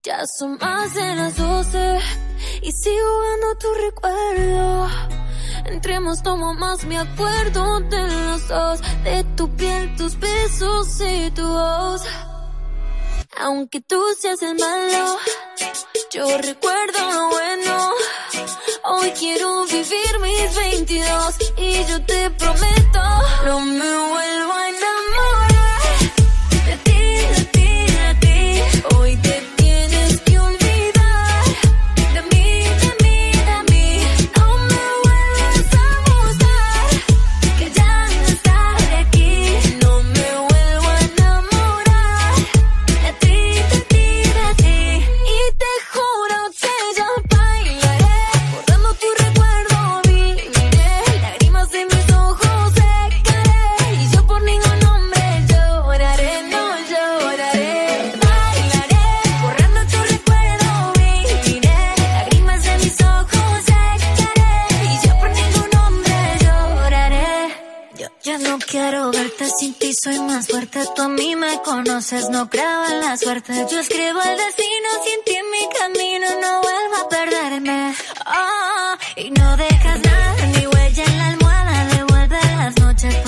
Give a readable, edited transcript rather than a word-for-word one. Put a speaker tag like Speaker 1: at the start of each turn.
Speaker 1: Ya son más de las 12 y sigo viendo tu recuerdo. Entre más tomo más me acuerdo de los dos, de tu piel, tus besos y tu voz. Aunque tú seas el malo, yo recuerdo lo bueno. Hoy quiero vivir mis 22 y yo te prometo, no me vuelvo a enamorar de ti, de ti, de ti. Hoy te tienes que olvidar de mí, de mí, de mí. No me vuelvas a buscar, que ya no estaré aquí. No me vuelvo a enamorar de ti, de ti, de ti. Y te juro que ya bailaré, borrando tu recuerdo viviré. Lágrimas de mis ojos secaré, y yo por ningún hombre lloraré, no lloraré. Bailaré, borrando tu recuerdo viviré. Lágrimas de mis ojos secaré, y yo por ningún hombre lloraré. Yo ya no quiero verte sin ti, soy más fuerte. Tú a mí me conoces, no creo en la suerte. Yo escribo el destino, sin ti en mi camino no vuelvo a perderme. Oh, y no dejas nada, ni huella en la almohada. Devuelve las noches